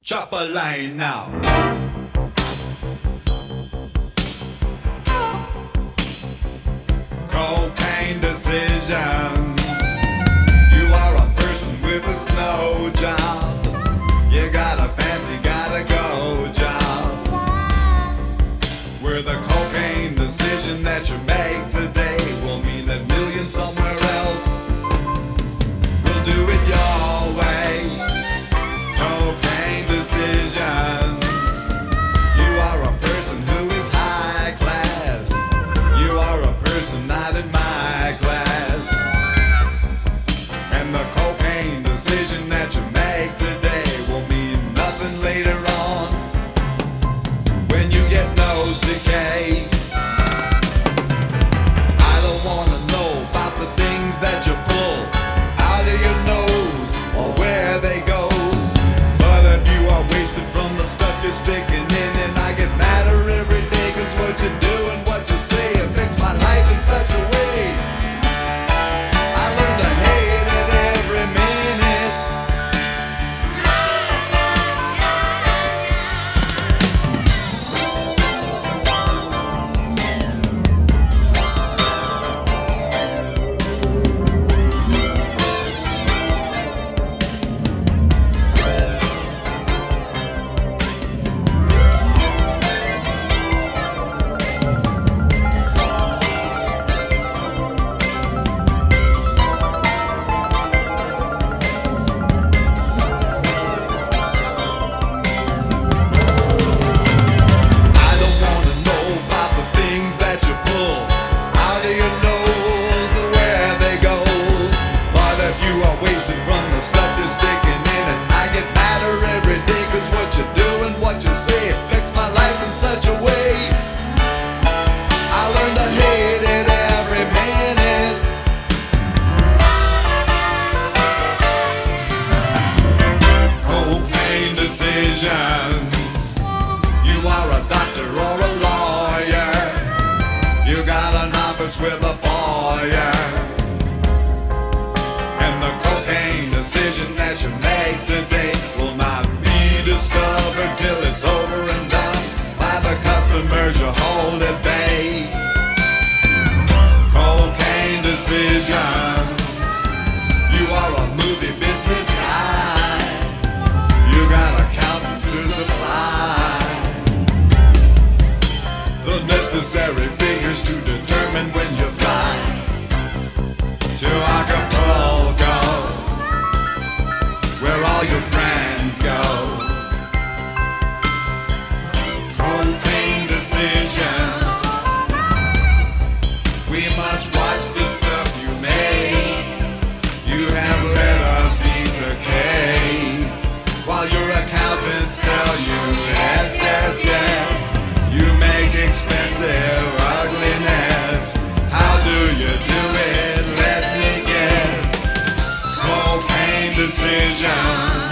Chop a line now. Cocaine decisions. You are a person with a snow job. You got a fancy, gotta go job. Where the cocaine decision that you make today will mean that millions somewhere else will do it your way. Cocaine decisions. You are a person who is high class. You are a person not in my class. And the cocaine decision that you make today will mean nothing later on when you get nose decay. I don't wanna know about the things that you pull out of your nose or where they goes. But if you are wasted from the stuff you're sticking in, and I get madder every day, 'cause what you do and what you say affects my life in such a way. I learn to hate it every minute. I don't wanna know about the things that you pull out of your nose or where they goes. But if you are wasted from the stuff you're sticking in, and I get madder every day, 'cause what you do and what you say affects my life in such a way. I learn to hate it every minute. Cocaine decisions. You are a doctor or a lawyer. You got an office with a foyer. And the cocaine decision that you make today will not be discovered till it's over and done by the customers you hold at bay. Cocaine decisions. You are a movie business guy. You got accountants to supply the necessary figures to determine when you fly to Acapulco, where all your friends go. Cocaine decisions. We must watch the stuff you make. You have let us eat the cake, while your accountants tell you yes, yes, yes. You make expensive ugliness. How do you do it? Let me guess. Cocaine decisions.